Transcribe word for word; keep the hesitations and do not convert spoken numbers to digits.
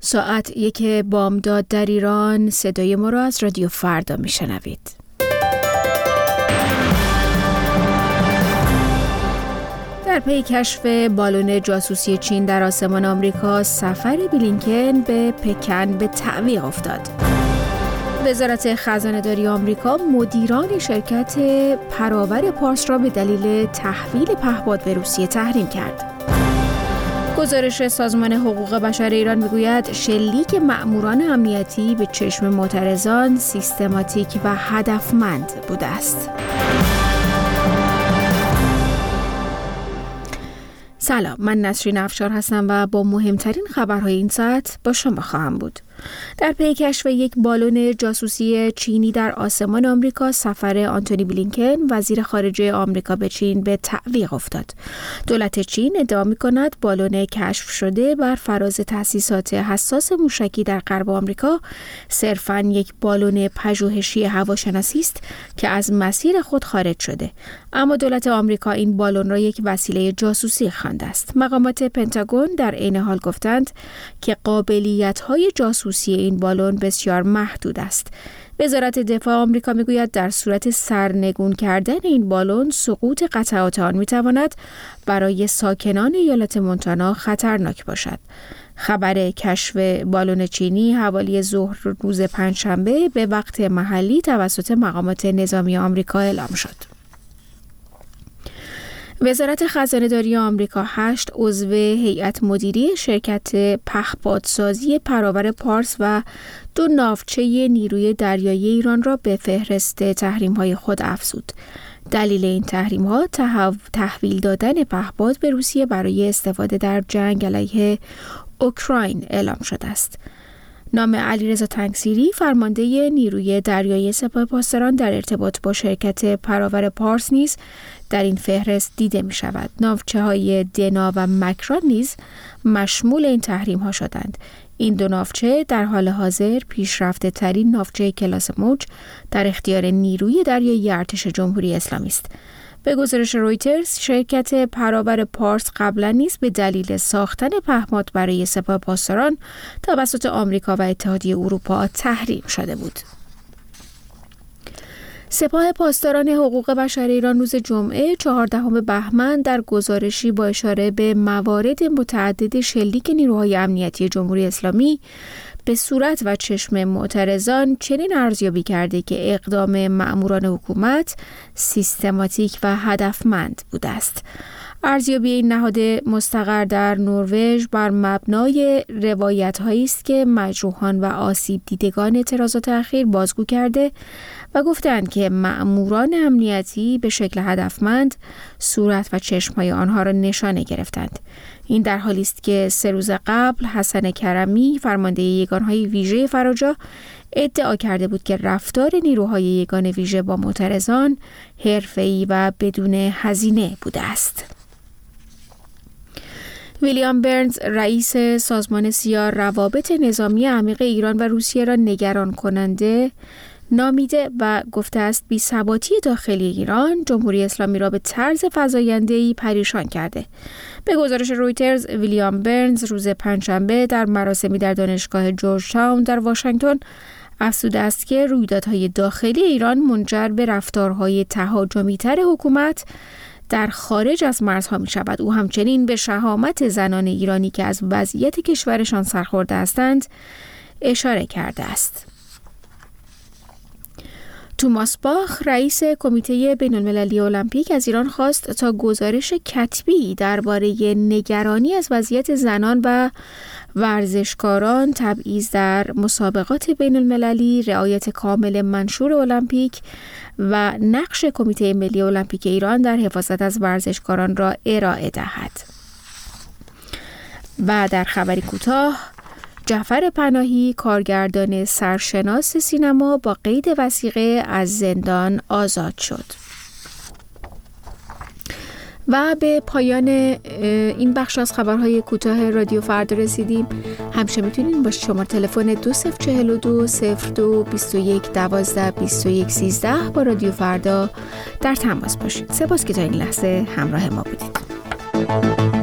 ساعت یک بامداد در ایران. صدای ما را از رادیو فردا میشنوید. در پی کشف بالون جاسوسی چین در آسمان آمریکا، سفر بلینکن به پکن به تعویق افتاد. وزارت خزانه‌داری آمریکا مدیران شرکت پراور پارس را به دلیل تحویل پهپاد به روسیه تحریم کرد. گزارش سازمان حقوق بشر ایران میگوید شلیک مأموران امنیتی به چشم معترضان سیستماتیک و هدفمند بوده است. سلام، من نسرین افشار هستم و با مهمترین خبرهای این ساعت با شما خواهم بود. در پی کشف یک بالون جاسوسی چینی در آسمان آمریکا، سفر آنتونی بلینکن وزیر خارجه آمریکا به چین به تعویق افتاد. دولت چین ادعا می‌کند بالون کشف شده بر فراز تأسیسات حساس موشکی در غرب آمریکا صرفاً یک بالون پژوهشی هواشناسی است که از مسیر خود خارج شده. اما دولت آمریکا این بالون را یک وسیله جاسوسی خوانده است. مقامات پنتاگون در عین حال گفتند که قابلیت‌های جاسوسی این بالون بسیار محدود است. وزارت دفاع آمریکا میگوید در صورت سرنگون کردن این بالون، سقوط قطعات آن میتواند برای ساکنان ایالت مونتانا خطرناک باشد. خبر کشف بالون چینی حوالی ظهر روز پنجشنبه به وقت محلی توسط مقامات نظامی آمریکا اعلام شد. وزارت خزانه‌داری آمریکا هشت عضو هیئت مدیره شرکت پهپادسازی پراور پارس و دو ناوچه نیروی دریایی ایران را به فهرست تحریم‌های خود افزود. دلیل این تحریم‌ها تحویل دادن پهپاد به روسیه برای استفاده در جنگ علیه اوکراین اعلام شده است. نام علیرضا تنگسیری، فرمانده نیروی دریایی سپاه پاسداران، در ارتباط با شرکت پراور پارس نیز در این فهرست دیده می شود. ناوچه‌های دنا و مکران نیز مشمول این تحریم ها شدند. این دو ناوچه در حال حاضر پیشرفته ترین ناوچه کلاس موج در اختیار نیروی دریایی ارتش جمهوری اسلامی است. به گزارش رویترز، شرکت پراور پارس قبلا نیز به دلیل ساختن پهپاد برای سپاه پاسداران توسط آمریکا و اتحادیه اروپا تحریم شده بود. سپاه پاسداران حقوق بشر ایران روز جمعه چهاردهم بهمن در گزارشی با اشاره به موارد متعدد شلیک نیروهای امنیتی جمهوری اسلامی به صورت و چشم معترضان چنین ارزیابی کرده که اقدام مأموران حکومت سیستماتیک و هدفمند بوده است. ارزیابی این نهاد مستقر در نروژ بر مبنای روایت‌هایی است که مجروحان و آسیب دیدگان اعتراضات اخیر بازگو کرده و گفتند که مأموران امنیتی به شکل هدفمند صورت و چشم‌های آنها را نشانه گرفتند. این در حالی است که سه روز قبل حسن کرمی، فرمانده یگانهای ویژه فراجا، ادعا کرده بود که رفتار نیروهای یگان ویژه با معترضان حرفه‌ای و بدون هزینه بوده است. ویلیام برنز، رئیس سازمان سیا، روابط نظامی عمیق ایران و روسیه را نگران کننده نامیده و گفته است بی‌ثباتی داخلی ایران جمهوری اسلامی را به طرز فزاینده‌ای پریشان کرده. به گزارش رویترز، ویلیام برنز روز پنجشنبه در مراسمی در دانشگاه جورج تاون در واشنگتن افزوده است که رویدادهای داخلی ایران منجر به رفتارهای تهاجمی‌تر حکومت در خارج از مرزها می شود. او همچنین به شهامت زنان ایرانی که از وضعیت کشورشان سرخورده هستند اشاره کرده است. توماس باخ، رئیس کمیته بین‌المللی المپیک، از ایران خواست تا گزارش کتبی درباره نگرانی از وضعیت زنان و ورزشکاران، تبعیض در مسابقات بین‌المللی، رعایت کامل منشور المپیک و نقش کمیته ملی المپیک ایران در حفاظت از ورزشکاران را ارائه دهد. و در خبری کوتاه، جعفر پناهی، کارگردان سرشناس سینما، با قید وثیقه از زندان آزاد شد. و به پایان این بخش از خبرهای کوتاه رادیو فردا رسیدیم. همیشه میتونین با شماره تلفن دو صفر چهل و دو صفر دو بیست و یک دوازده بیست و یک سیزده با رادیو فردا در تماس باشید. سپاس که تا این لحظه همراه ما بودید.